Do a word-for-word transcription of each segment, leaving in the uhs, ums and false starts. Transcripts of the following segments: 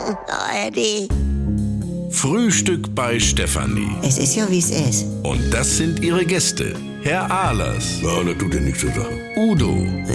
Oh, nee. Frühstück bei Stefanie. Es ist ja, wie es ist. Und das sind ihre Gäste. Herr Ahlers. Ja, das tut ja nichts zur Sache. Udo.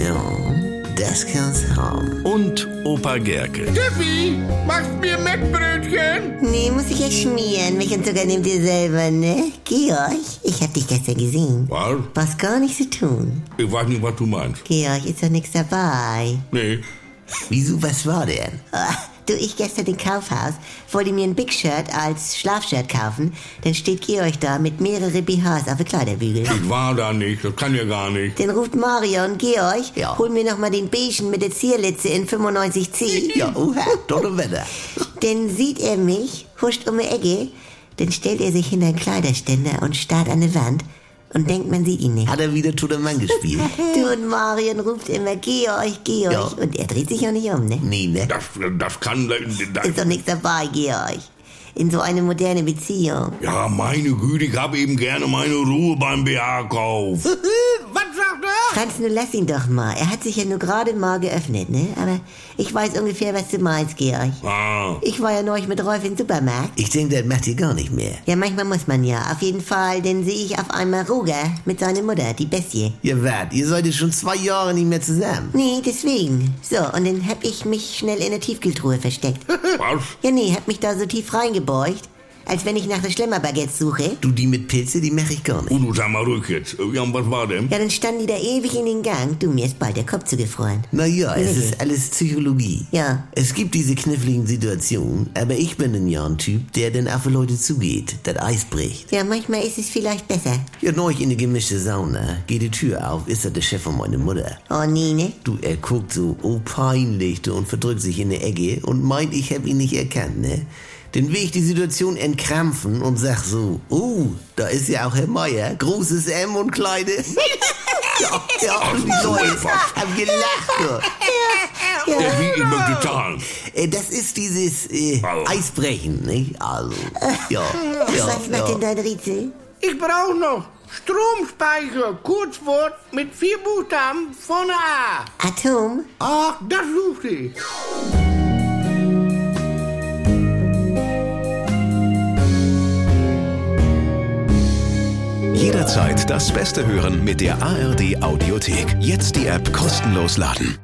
Ja, das kann's haben. Und Opa Gerke. Steffi, machst mir Mettbrötchen? Nee, muss ich ja schmieren. Milch und Zucker nehmt ihr selber, ne? Georg, ich hab dich gestern gesehen. Was? Was gar nicht zu tun. Ich weiß nicht, was du meinst. Georg, ist doch nichts dabei. Nee. Wieso, was war denn? Ah, du, ich gestern im Kaufhaus, wollte mir ein Big Shirt als Schlafshirt kaufen. Dann steht Georg da mit mehrere B Hs auf dem Kleiderbügel. Ich war da nicht, das kann ja gar nicht. Dann ruft Marion, Georg, Ja. hol mir noch mal den Beigen mit der Zierlitze in fünfundneunzig C. Ja, oha, Donnerwetter. Dann sieht er mich, huscht um die Ecke, dann stellt er sich hinter einen Kleiderständer und starrt an die Wand und denkt, man sieht ihn nicht. Hat er wieder to the Mann gespielt? Du, und Marion ruft immer, Georg, Georg, Ja. und er dreht sich auch nicht um, ne? Nee, ne? Das, das kann... Das, Ist doch nichts dabei, Georg. In so eine moderne Beziehung. ja, meine Güte, ich habe eben gerne meine Ruhe beim B H-Kauf. Was sagt er? Franz, nun lass ihn doch mal. Er hat sich ja nur gerade mal geöffnet, ne? Aber ich weiß ungefähr, was du meinst, Georg. Ah, Ich war ja neulich mit Rolf im Supermarkt. Ich denke, das macht ihr gar nicht mehr. Ja, manchmal muss man ja. Auf jeden Fall, dann sehe ich auf einmal Roger mit seiner Mutter, die Bestie. Ihr wart, ihr seid jetzt schon zwei Jahre nicht mehr zusammen. Nee, deswegen. So, und dann hab ich mich schnell in der Tiefkühltruhe versteckt. was? Ja, nee, hab mich da so tief reingebeugt, als wenn ich nach der Schlemmerbaguette suche. Du, die mit Pilze, die mach ich gar nicht. Udo, sag mal ruhig jetzt. Ja, und was war denn? Ja, dann standen die da ewig in den Gang. Du, mir ist bald der Kopf zugefroren. Naja, es Nee. ist alles Psychologie. Ja. Es gibt diese kniffligen Situationen, aber ich bin ein ja ein Typ, der dann auf Leute zugeht, das Eis bricht. Ja, manchmal ist es vielleicht besser. Ja, neulich in die gemischte Sauna, geht die Tür auf, ist das der Chef von meiner Mutter. Oh, nee, ne? Du, er guckt so, oh peinlich, du, und verdrückt sich in der Ecke und meint, ich hab ihn nicht erkannt, ne? Dann will ich die Situation entkrampfen und sag so, oh, da ist ja auch Herr Meier, großes M und kleine. ja, ja, und die Leute haben gelacht, du. Ja. Steffi, ich möchte zahlen. Äh, Das ist dieses äh, Also. Eisbrechen, nicht? Also, ja, ja, Was macht ja. denn dein Rätsel? Ich brauch noch Stromspeicher, Kurzwort mit vier Buchstaben von A. Atom? Ach, das suchte ich. Jederzeit das Beste hören mit der A R D Audiothek. Jetzt die App kostenlos laden.